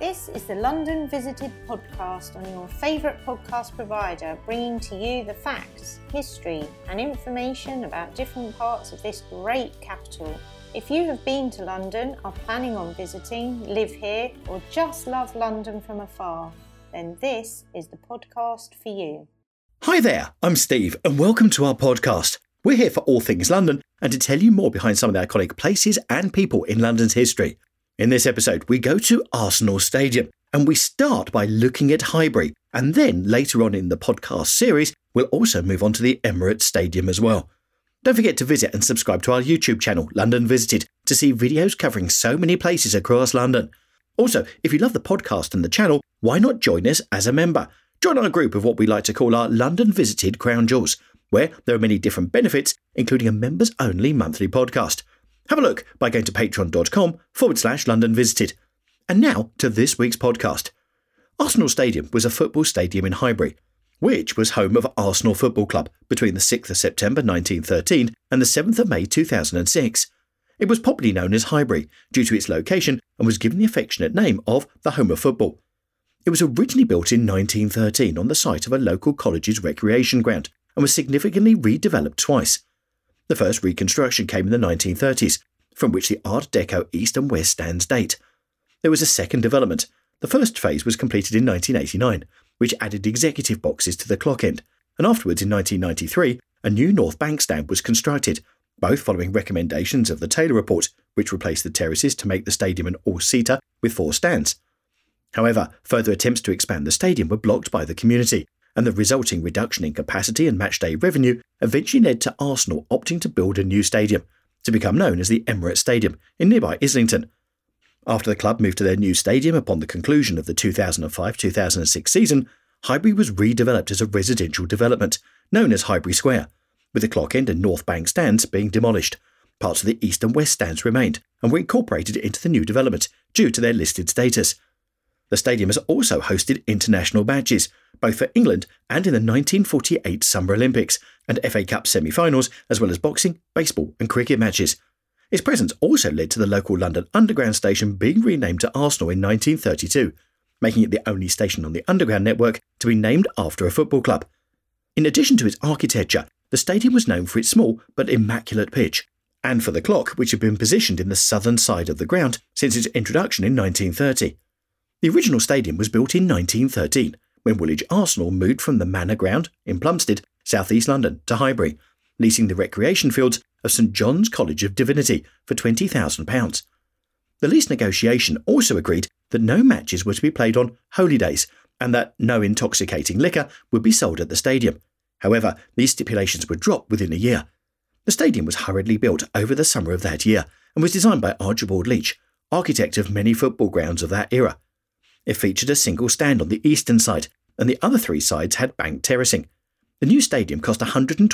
This is the London Visited podcast on your favourite podcast provider, bringing to you the facts, history and information about different parts of this great capital. If you have been to London, are planning on visiting, live here or just love London from afar, then this is the podcast for you. Hi there, I'm Steve and welcome to our podcast. We're here for all things London and to tell you more behind some of the iconic places and people in London's history. In this episode, we go to Arsenal Stadium and we start by looking at Highbury, and then later on in the podcast series, we'll also move on to the Emirates Stadium as well. Don't forget to visit and subscribe to our YouTube channel, London Visited, to see videos covering so many places across London. Also, if you love the podcast and the channel, why not join us as a member? Join our group of what we like to call our London Visited Crown Jewels, where there are many different benefits, including a members-only monthly podcast. Have a look by going to patreon.com/London Visited. And now to this week's podcast. Arsenal Stadium was a football stadium in Highbury, which was home of Arsenal Football Club between the 6th of September 1913 and the 7th of May 2006. It was popularly known as Highbury due to its location and was given the affectionate name of the Home of Football. It was originally built in 1913 on the site of a local college's recreation ground and was significantly redeveloped twice. The first reconstruction came in the 1930s, from which the Art Deco East and West stands date. There was a second development. The first phase was completed in 1989, which added executive boxes to the clock end, and afterwards in 1993, a new North Bank stand was constructed, both following recommendations of the Taylor Report, which replaced the terraces to make the stadium an all-seater with 4 stands. However, further attempts to expand the stadium were blocked by the community, and the resulting reduction in capacity and matchday revenue eventually led to Arsenal opting to build a new stadium, to become known as the Emirates Stadium in nearby Islington. After the club moved to their new stadium upon the conclusion of the 2005-2006 season, Highbury was redeveloped as a residential development, known as Highbury Square, with the clock end and North Bank stands being demolished. Parts of the East and West stands remained and were incorporated into the new development due to their listed status. The stadium has also hosted international matches, both for England and in the 1948 Summer Olympics and FA Cup semi-finals, as well as boxing, baseball and cricket matches. Its presence also led to the local London Underground station being renamed to Arsenal in 1932, making it the only station on the Underground network to be named after a football club. In addition to its architecture, the stadium was known for its small but immaculate pitch, and for the clock which had been positioned in the southern side of the ground since its introduction in 1930. The original stadium was built in 1913, when Woolwich Arsenal moved from the Manor Ground in Plumstead, South East London, to Highbury, leasing the recreation fields of St John's College of Divinity for £20,000. The lease negotiation also agreed that no matches were to be played on holy days and that no intoxicating liquor would be sold at the stadium. However, these stipulations were dropped within a year. The stadium was hurriedly built over the summer of that year and was designed by Archibald Leach, architect of many football grounds of that era. It featured a single stand on the eastern side, and the other 3 sides had banked terracing. The new stadium cost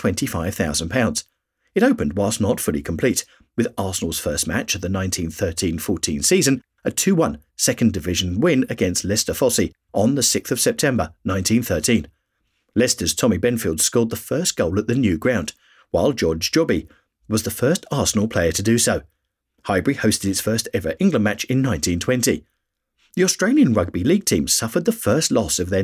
£125,000. It opened whilst not fully complete, with Arsenal's first match of the 1913-14 season, a 2-1 second division win against Leicester Fosse on the 6th of September 1913. Leicester's Tommy Benfield scored the first goal at the new ground, while George Jobby was the first Arsenal player to do so. Highbury hosted its first ever England match in 1920. The Australian Rugby League team suffered the first loss of their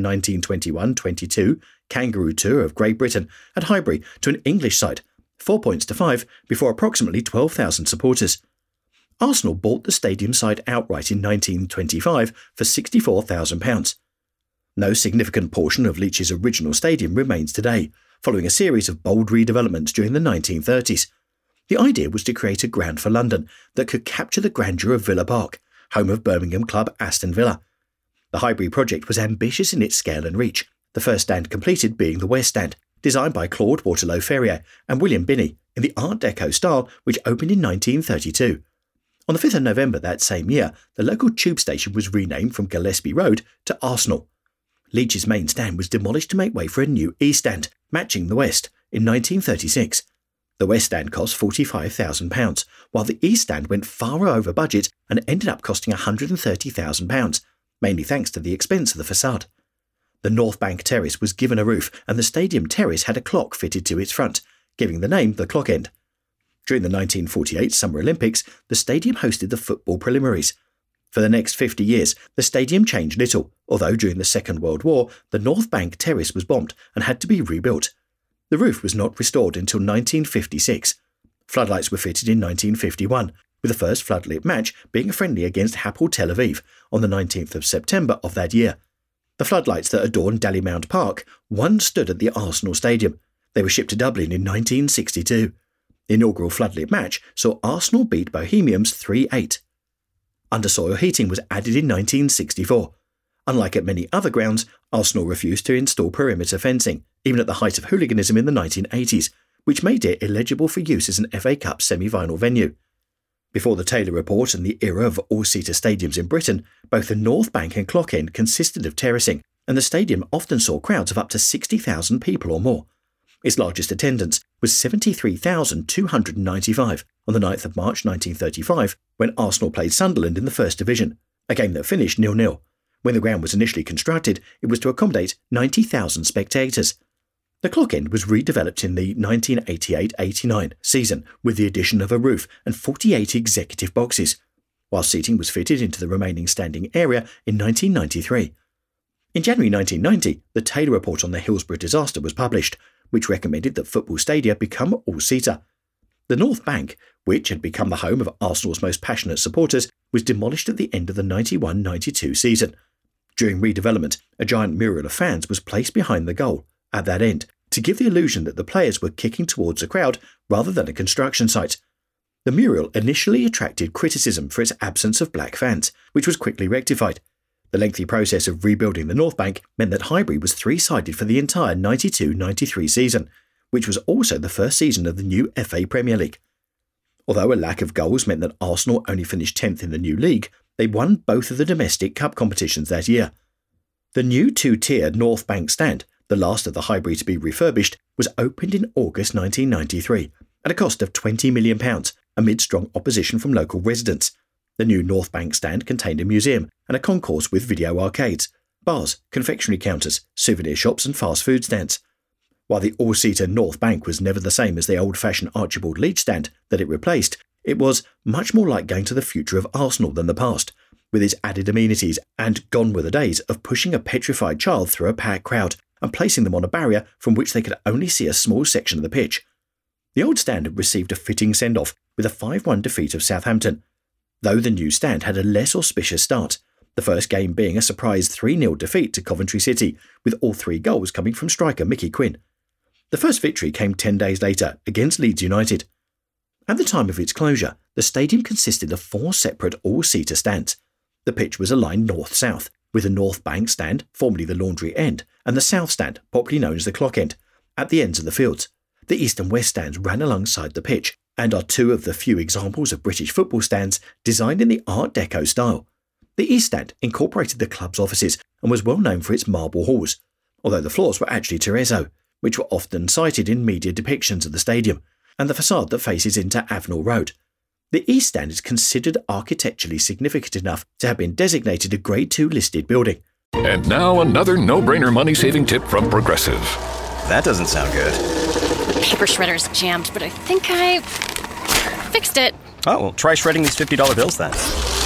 1921-22 Kangaroo Tour of Great Britain at Highbury to an English side, 4 points to 5, before approximately 12,000 supporters. Arsenal bought the stadium side outright in 1925 for £64,000. No significant portion of Leach's original stadium remains today, following a series of bold redevelopments during the 1930s. The idea was to create a ground for London that could capture the grandeur of Villa Park, home of Birmingham club Aston Villa. The Highbury project was ambitious in its scale and reach, the first stand completed being the West Stand, designed by Claude Waterlow Ferrier and William Binney in the Art Deco style, which opened in 1932. On the 5th of November that same year, the local tube station was renamed from Gillespie Road to Arsenal. Leach's main stand was demolished to make way for a new East Stand, matching the West, in 1936. The West Stand cost £45,000, while the East Stand went far over budget and ended up costing £130,000, mainly thanks to the expense of the facade. The North Bank Terrace was given a roof and the Stadium Terrace had a clock fitted to its front, giving the name the Clock End. During the 1948 Summer Olympics, the stadium hosted the football preliminaries. For the next 50 years, the stadium changed little, although during the Second World War, the North Bank Terrace was bombed and had to be rebuilt. The roof was not restored until 1956. Floodlights were fitted in 1951, with the first floodlit match being a friendly against Hapoel Tel Aviv on the 19th of September of that year. The floodlights that adorn Dalymount Park once stood at the Arsenal Stadium. They were shipped to Dublin in 1962. The inaugural floodlit match saw Arsenal beat Bohemians 3-8. Undersoil heating was added in 1964. Unlike at many other grounds, Arsenal refused to install perimeter fencing, even at the height of hooliganism in the 1980s, which made it illegible for use as an FA Cup semi-final venue. Before the Taylor Report and the era of all-seater stadiums in Britain, both the North Bank and Clock End consisted of terracing, and the stadium often saw crowds of up to 60,000 people or more. Its largest attendance was 73,295 on the 9th of March 1935, when Arsenal played Sunderland in the First Division, a game that finished 0-0. When the ground was initially constructed, it was to accommodate 90,000 spectators. The Clock End was redeveloped in the 1988-89 season with the addition of a roof and 48 executive boxes, while seating was fitted into the remaining standing area in 1993. In January 1990, the Taylor Report on the Hillsborough disaster was published, which recommended that football stadia become all-seater. The North Bank, which had become the home of Arsenal's most passionate supporters, was demolished at the end of the 91-92 season. During redevelopment, a giant mural of fans was placed behind the goal, at that end, to give the illusion that the players were kicking towards a crowd rather than a construction site. The mural initially attracted criticism for its absence of black fans, which was quickly rectified. The lengthy process of rebuilding the North Bank meant that Highbury was three-sided for the entire 92-93 season, which was also the first season of the new FA Premier League. Although a lack of goals meant that Arsenal only finished 10th in the new league, they won both of the domestic cup competitions that year. The new two-tiered North Bank stand, the last of the Highbury to be refurbished, was opened in August 1993 at a cost of £20 million amid strong opposition from local residents. The new North Bank stand contained a museum and a concourse with video arcades, bars, confectionery counters, souvenir shops and fast food stands. While the all-seater North Bank was never the same as the old-fashioned Archibald Leach stand that it replaced, it was much more like going to the future of Arsenal than the past, with its added amenities, and gone were the days of pushing a petrified child through a packed crowd and placing them on a barrier from which they could only see a small section of the pitch. The old stand had received a fitting send-off with a 5-1 defeat of Southampton, though the new stand had a less auspicious start, the first game being a surprise 3-0 defeat to Coventry City, with all 3 goals coming from striker Mickey Quinn. The first victory came 10 days later against Leeds United. At the time of its closure, the stadium consisted of 4 separate all-seater stands. The pitch was aligned north-south, with the North Bank stand, formerly the Laundry End, and the South stand, popularly known as the Clock End, at the ends of the fields. The East and West stands ran alongside the pitch, and are 2 of the few examples of British football stands designed in the Art Deco style. The East stand incorporated the club's offices and was well known for its marble halls, although the floors were actually terrazzo, which were often cited in media depictions of the stadium, and the facade that faces into Avenel Road. The East stand is considered architecturally significant enough to have been designated a Grade 2 listed building. And now another no-brainer money-saving tip from Progressive. That doesn't sound good. Paper shredder's jammed, but I think I fixed it. Oh, well, try shredding these $50 bills then.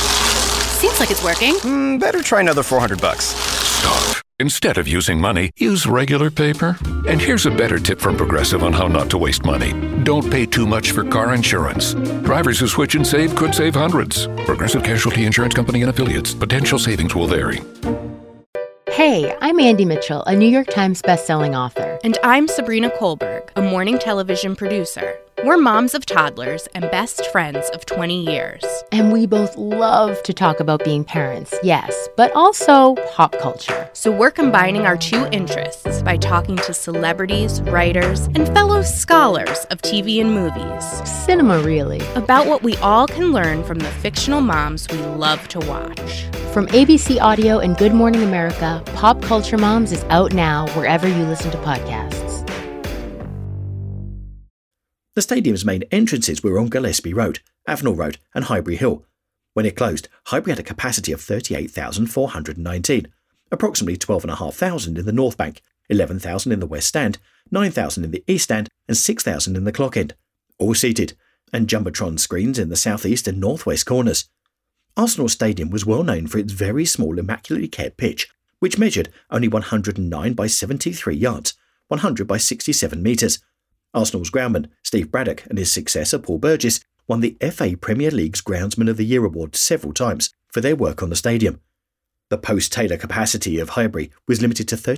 Seems like it's working. Better try another $400. Stop. Instead of using money, use regular paper. And here's a better tip from Progressive on how not to waste money. Don't pay too much for car insurance. Drivers who switch and save could save hundreds. Progressive Casualty Insurance Company and Affiliates. Potential savings will vary. Hey, I'm Andy Mitchell, a New York Times bestselling author. And I'm Sabrina Kohlberg, a morning television producer. We're moms of toddlers and best friends of 20 years. And we both love to talk about being parents, yes, but also pop culture. So we're combining our 2 interests by talking to celebrities, writers, and fellow scholars of TV and movies. Cinema, really. About what we all can learn from the fictional moms we love to watch. From ABC Audio and Good Morning America, Pop Culture Moms is out now wherever you listen to podcasts. The stadium's main entrances were on Gillespie Road, Avenel Road and Highbury Hill. When it closed, Highbury had a capacity of 38,419, approximately 12,500 in the North Bank, 11,000 in the West Stand, 9,000 in the East Stand and 6,000 in the Clock End, all seated, and Jumbotron screens in the southeast and northwest corners. Arsenal Stadium was well known for its very small, immaculately kept pitch, which measured only 109 by 73 yards, 100 by 67 metres. Arsenal's groundman, Steve Braddock, and his successor, Paul Burgess, won the FA Premier League's Groundsman of the Year award several times for their work on the stadium. The post-Taylor capacity of Highbury was limited to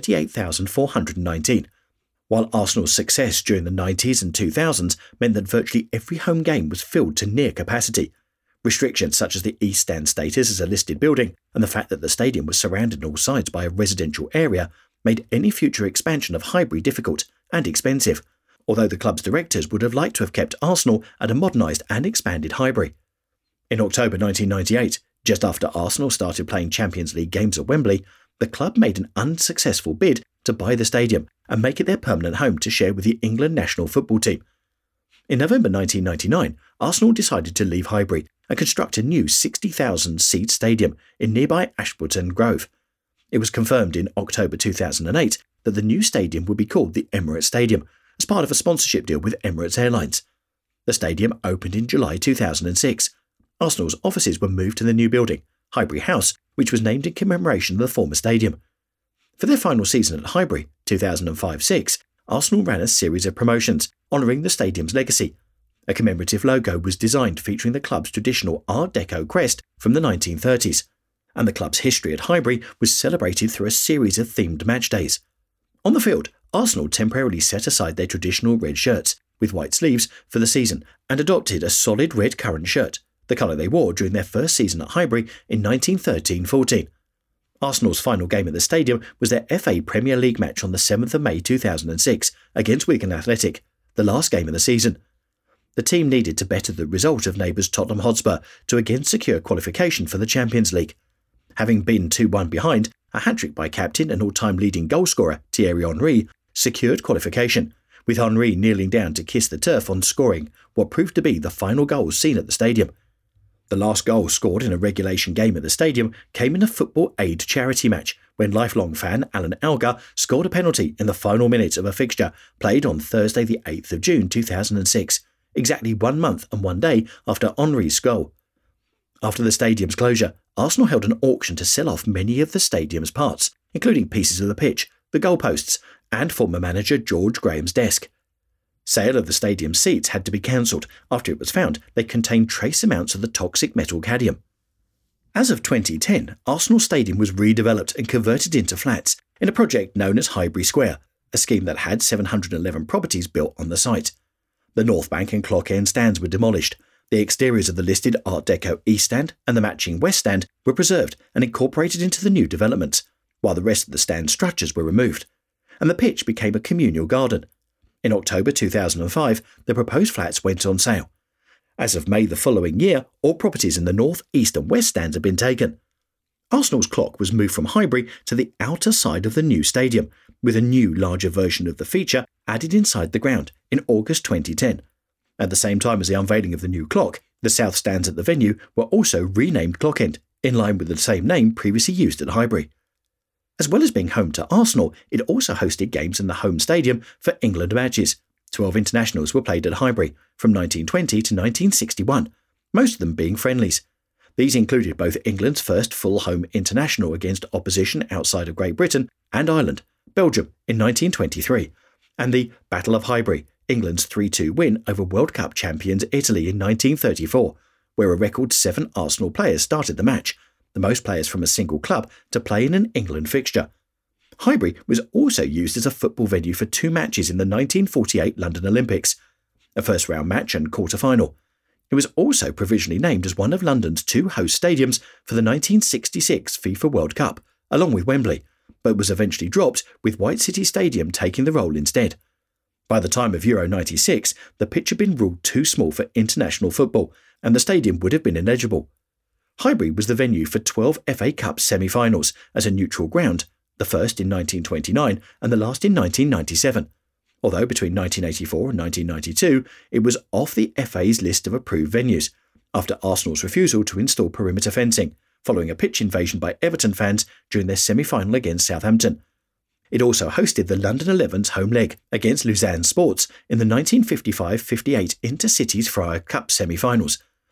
38,419, while Arsenal's success during the 90s and 2000s meant that virtually every home game was filled to near capacity. Restrictions such as the East Stand status as a listed building and the fact that the stadium was surrounded on all sides by a residential area made any future expansion of Highbury difficult and expensive, although the club's directors would have liked to have kept Arsenal at a modernised and expanded Highbury. In October 1998, just after Arsenal started playing Champions League games at Wembley, the club made an unsuccessful bid to buy the stadium and make it their permanent home to share with the England national football team. In November 1999, Arsenal decided to leave Highbury and construct a new 60,000-seat stadium in nearby Ashburton Grove. It was confirmed in October 2008 that the new stadium would be called the Emirates Stadium as part of a sponsorship deal with Emirates Airlines. The stadium opened in July 2006. Arsenal's offices were moved to the new building, Highbury House, which was named in commemoration of the former stadium. For their final season at Highbury, 2005-06, Arsenal ran a series of promotions honouring the stadium's legacy. A commemorative logo was designed featuring the club's traditional Art Deco crest from the 1930s, and the club's history at Highbury was celebrated through a series of themed match days. On the field, Arsenal temporarily set aside their traditional red shirts, with white sleeves, for the season, and adopted a solid red currant shirt, the colour they wore during their first season at Highbury in 1913-14. Arsenal's final game at the stadium was their FA Premier League match on the 7th of May 2006 against Wigan Athletic, the last game of the season. The team needed to better the result of neighbours Tottenham Hotspur to again secure qualification for the Champions League. Having been 2-1 behind, a hat-trick by captain and all-time leading goalscorer Thierry Henry secured qualification, with Henry kneeling down to kiss the turf on scoring what proved to be the final goal seen at the stadium. The last goal scored in a regulation game at the stadium came in a Football Aid charity match when lifelong fan Alan Algar scored a penalty in the final minutes of a fixture played on Thursday the 8th of June 2006, exactly 1 month and 1 day after Henry's goal. After the stadium's closure, Arsenal held an auction to sell off many of the stadium's parts, including pieces of the pitch, the goalposts, and former manager George Graham's desk. Sale of the stadium seats had to be cancelled after it was found they contained trace amounts of the toxic metal cadmium. As of 2010, Arsenal Stadium was redeveloped and converted into flats in a project known as Highbury Square, a scheme that had 711 properties built on the site. The North Bank and Clock End stands were demolished. The exteriors of the listed Art Deco East Stand and the matching West Stand were preserved and incorporated into the new developments, while the rest of the stand structures were removed, and the pitch became a communal garden. In October 2005, the proposed flats went on sale. As of May the following year, all properties in the North, East and West stands had been taken. Arsenal's clock was moved from Highbury to the outer side of the new stadium, with a new, larger version of the feature added inside the ground in August 2010. At the same time as the unveiling of the new clock, the south stands at the venue were also renamed Clock End, in line with the same name previously used at Highbury. As well as being home to Arsenal, it also hosted games in the home stadium for England matches. 12 internationals were played at Highbury from 1920 to 1961, most of them being friendlies. These included both England's first full home international against opposition outside of Great Britain and Ireland, Belgium in 1923, and the Battle of Highbury, England's 3-2 win over World Cup champions Italy in 1934, where a record 7 Arsenal players started the match, the most players from a single club to play in an England fixture. Highbury was also used as a football venue for 2 matches in the 1948 London Olympics, a first-round match and quarter-final. It was also provisionally named as one of London's 2 host stadiums for the 1966 FIFA World Cup, along with Wembley, but was eventually dropped, with White City Stadium taking the role instead. By the time of Euro 96, the pitch had been ruled too small for international football, and the stadium would have been ineligible. Highbury was the venue for 12 FA Cup semi-finals as a neutral ground, the first in 1929 and the last in 1997. Although between 1984 and 1992, it was off the FA's list of approved venues, after Arsenal's refusal to install perimeter fencing, following a pitch invasion by Everton fans during their semi-final against Southampton. It also hosted the London 11's home leg against Lausanne Sports in the 1955-58 Intercities Friar Cup semi-finals,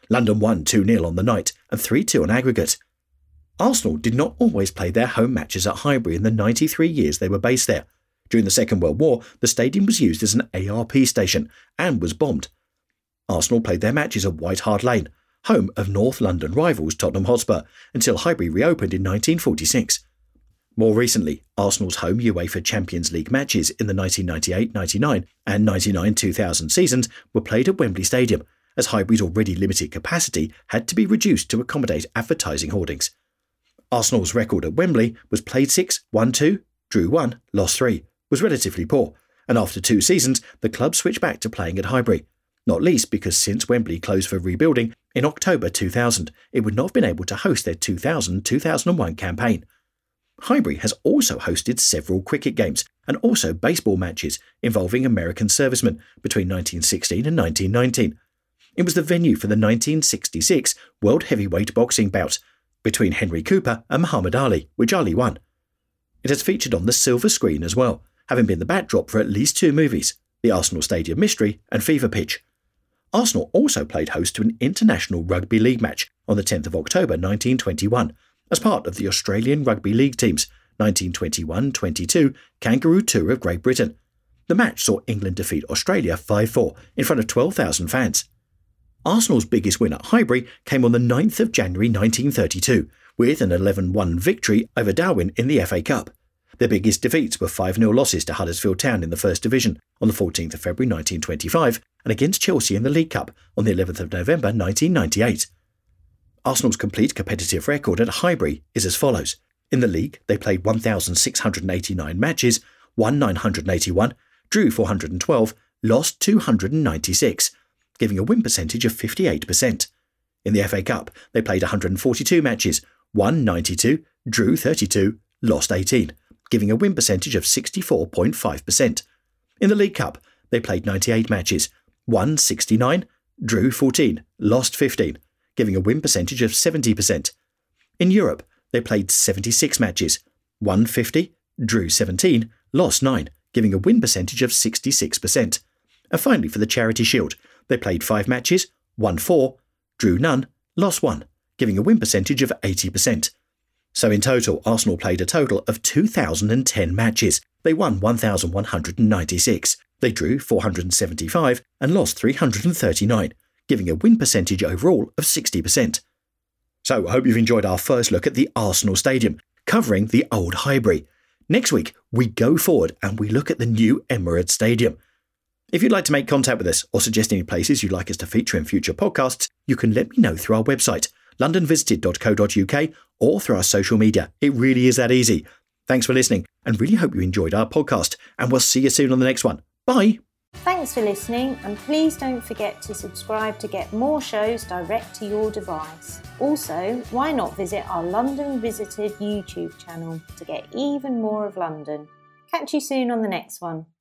London won 2-0 on the night and 3-2 on aggregate. Arsenal did not always play their home matches at Highbury in the 93 years they were based there. During the Second World War, the stadium was used as an ARP station and was bombed. Arsenal played their matches at White Hart Lane, home of North London rivals Tottenham Hotspur, until Highbury reopened in 1946. More recently, Arsenal's home UEFA Champions League matches in the 1998-99 and 99-2000 seasons were played at Wembley Stadium, as Highbury's already limited capacity had to be reduced to accommodate advertising hoardings. Arsenal's record at Wembley was played 6, won 2, drew 1, lost 3, was relatively poor, and after 2 seasons the club switched back to playing at Highbury, not least because since Wembley closed for rebuilding in October 2000, it would not have been able to host their 2000-2001 campaign. Highbury has also hosted several cricket games and also baseball matches involving American servicemen between 1916 and 1919. It was the venue for the 1966 World Heavyweight Boxing bout between Henry Cooper and Muhammad Ali, which Ali won. It has featured on the silver screen as well, having been the backdrop for at least 2 movies, The Arsenal Stadium Mystery and Fever Pitch. Arsenal also played host to an international rugby league match on the 10th of October 1921 as part of the Australian Rugby League team's 1921-22 Kangaroo Tour of Great Britain. The match saw England defeat Australia 5-4 in front of 12,000 fans. Arsenal's biggest win at Highbury came on the 9th of January 1932 with an 11-1 victory over Darwin in the FA Cup. Their biggest defeats were 5-0 losses to Huddersfield Town in the First Division on the 14th of February 1925 and against Chelsea in the League Cup on the 11th of November 1998. Arsenal's complete competitive record at Highbury is as follows. In the league, they played 1,689 matches, won 981, drew 412, lost 296, giving a win percentage of 58%. In the FA Cup, they played 142 matches, won 92, drew 32, lost 18, giving a win percentage of 64.5%. In the League Cup, they played 98 matches, won 69, drew 14, lost 15, giving a win percentage of 70%. In Europe, they played 76 matches, won 50, drew 17, lost 9, giving a win percentage of 66%. And finally, for the Charity Shield, they played 5 matches, won 4, drew none, lost 1, giving a win percentage of 80%. So in total, Arsenal played a total of 2,010 matches. They won 1,196. They drew 475 and lost 339, giving a win percentage overall of 60%. So I hope you've enjoyed our first look at the Arsenal Stadium, covering the old Highbury. Next week, we go forward and we look at the new Emirates Stadium. If you'd like to make contact with us or suggest any places you'd like us to feature in future podcasts, you can let me know through our website, londonvisited.co.uk, or through our social media. It really is that easy. Thanks for listening and really hope you enjoyed our podcast, and we'll see you soon on the next one. Bye! Thanks for listening, and please don't forget to subscribe to get more shows direct to your device. Also, why not visit our London Visited YouTube channel to get even more of London. Catch you soon on the next one.